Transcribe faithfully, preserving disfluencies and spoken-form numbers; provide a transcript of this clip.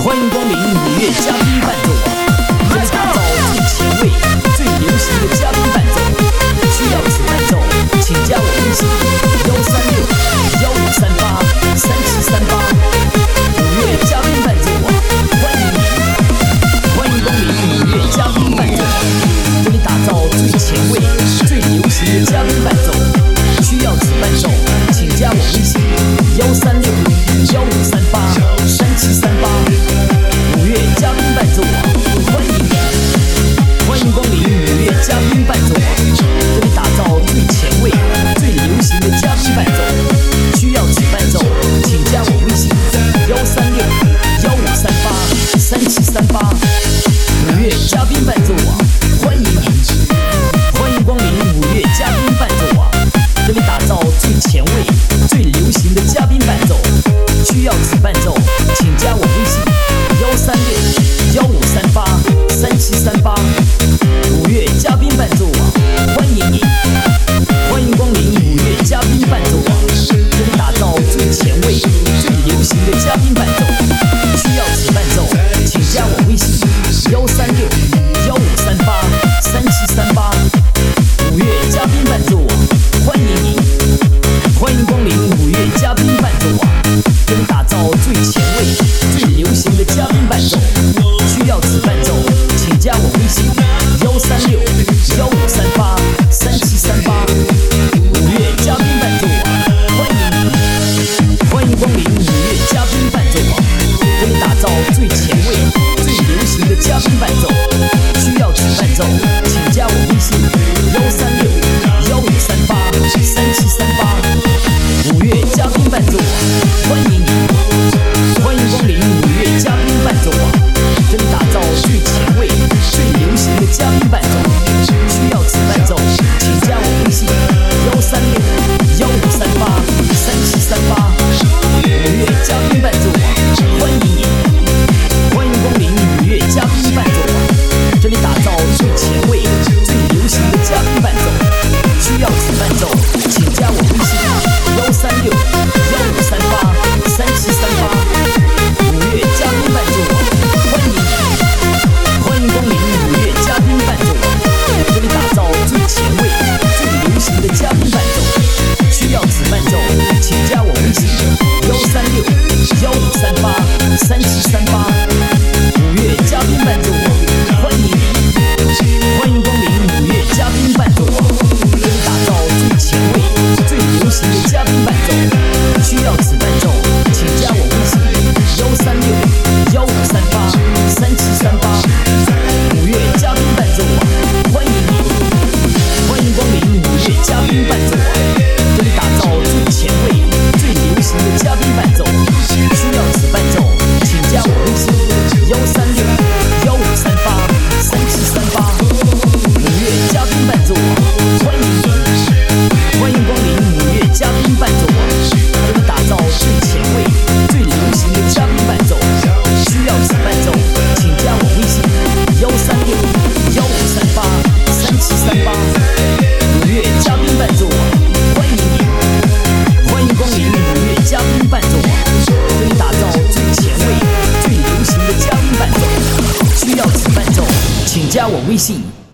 欢迎光临五月嘉宾伴奏网，这里打造最前卫、最流行的嘉宾伴奏。需要此伴奏，请加我微信：幺三六幺五三八三七三八。五月嘉宾伴奏网，欢迎你！欢迎光临五月嘉宾伴奏网，这里打造最前卫、最流行的嘉宾伴奏。需要此伴奏，请加我微信：幺三六幺五三八三七三八。五月嘉宾伴奏网，欢迎你！欢迎光临五月嘉宾伴奏网，这里打造最前卫、最流行的嘉宾伴奏。需要此伴奏，请加我微信：幺三六幺五三八三七三八。五月嘉宾伴奏网，欢迎你！欢迎光临五月嘉宾伴奏网，这里打造最前卫、最流行的嘉宾伴奏。需要此伴奏，请加我微信：幺三六幺五三八三七三八。五月嘉宾伴奏网，欢迎你！欢迎光临五月嘉宾伴奏网，这里打造最前卫、最流行的嘉宾伴奏。需要此伴奏，请加我微信：幺三六幺五三八三七三八。五月嘉宾伴奏网，欢迎你！欢迎光临五月嘉宾伴奏网，这里打造最前卫、最流行的嘉宾伴奏。需要此伴奏，请加我微信：幺三六幺五三八三七三八。五月嘉宾伴奏网，欢迎你！欢迎光临五月嘉宾伴奏网，这里打造最前卫、最流行的嘉宾伴奏。需要此伴奏，请加我微信：幺三六幺五三八三七三八。五月嘉宾伴奏网，欢迎你！欢迎光临五月嘉宾伴奏网，这里打造最前卫、最流行的嘉宾伴奏。需要此伴奏，请加我微信：幺三六幺五三八三七三八。五月嘉宾伴奏网，欢迎你！欢迎光临五月嘉宾伴奏网，这里打造最前卫、最流行的嘉宾伴奏。需要此伴奏，请加我微信：幺三六幺五三八三七三八。五月嘉宾伴奏网，欢迎你！欢迎光临五月嘉宾伴奏网，这里打造最前卫、最流行的嘉宾伴奏。需要此伴奏，请加我微信：幺三六幺五三八三七三八。五月嘉宾伴奏网，欢迎你！欢迎光临五月嘉宾伴奏网，这里打造最前卫、最流行的嘉宾伴奏。需要此伴奏，请加我微信：幺三六幺五三八三七三八。五月嘉宾伴奏网，欢迎你！欢迎光临五月嘉宾伴奏网，这里打造最前卫、最流行的嘉宾伴奏。需要此伴奏，请加我微信：幺三六幺五三八三七三八。五月嘉宾伴奏网，欢迎你！欢迎光临五月嘉宾伴奏网，这里打造最前卫、最流行的嘉宾伴奏。需要此伴奏，请加我微信：幺三六幺五三八三七三八。五月嘉宾伴奏网，欢迎你！欢迎光临五月嘉宾伴奏网，这里打造最前卫、最流行的嘉宾伴奏。需要此伴奏，请加我微信：